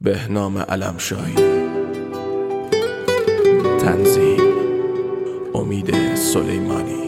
بهنام علمشاهی. تنظیم امید سلیمانی.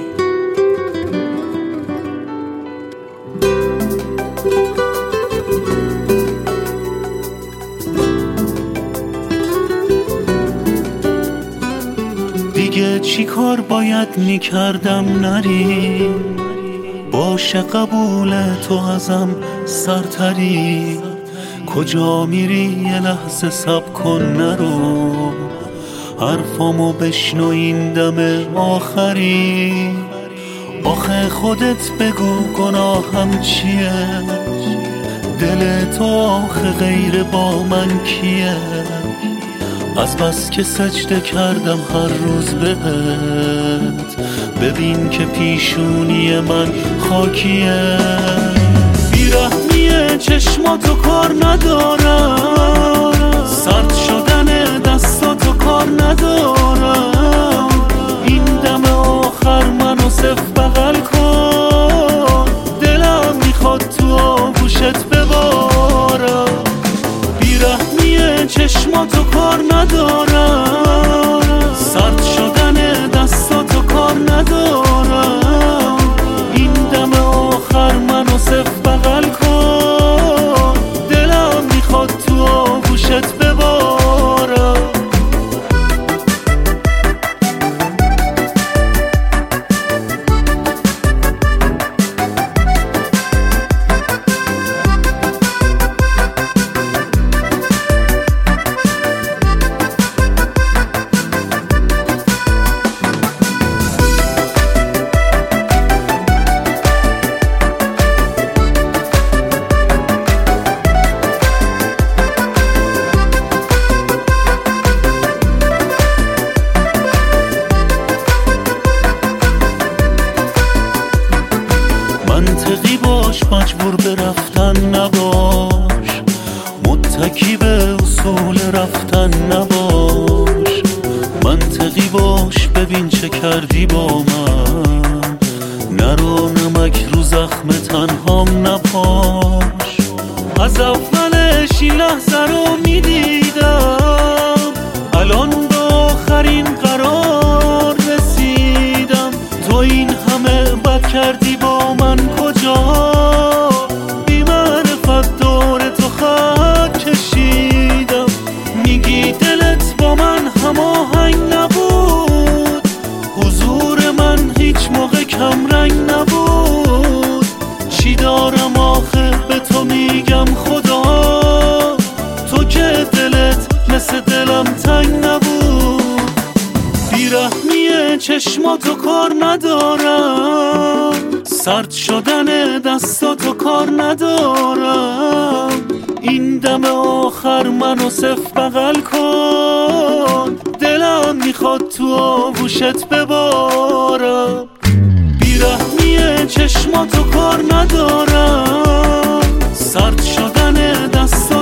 دیگه چی کار باید میکردم نری؟ باشه قبول تو ازم سرتری. کجا میری یه لحظه صبر کن نرو، حرفامو بشنو این دم آخری. آخه خودت بگو گناهم چیه؟ دل تو آخه غیر با من کیه؟ از بس که سجده کردم هر روز بهت، ببین که پیشونی من خاکیه. بیرحمیه چشماتو کار ندارم، سرد شدن دستاتو کار ندارم. این دم آخر منو صف بغل کن، دلم میخواد تو آغوشت ببارم. بیرحمیه چشماتو کار ندارم، سرد شدن دستاتو کار ندارم. این دم آخر منو صف بغل کن، دلم میخواد تو آغوشت ببارم. منطقی باش، مجبور به رفتن نباش، متکی به اصول رفتن نباش. منطقی باش، ببین چه کردی با من، نرو نمک رو زخم تنهام نپاش. از اولش این لحظه رو میدیدم، الان به آخرین قرار رسیدم. تو این همه بد کردی با من کجا؟ بی معرفت دور تو خط کشیدم. میگی دلت با من هماهنگ نبود، حضور من هیچ موقع کم رنگ نبود. چی دارم آخه به تو میگم خدا، تو که دلت مثل دلم تنگ نبود. بیرحمیه چشماتو کار ندارم، سرد شدن دستاتو کار ندارم. این دم آخر منو صف بغل کن، دلم میخواد تو آغوشت ببارم. بیرحمیه چشماتو کار ندارم، سرد شدن دستاتو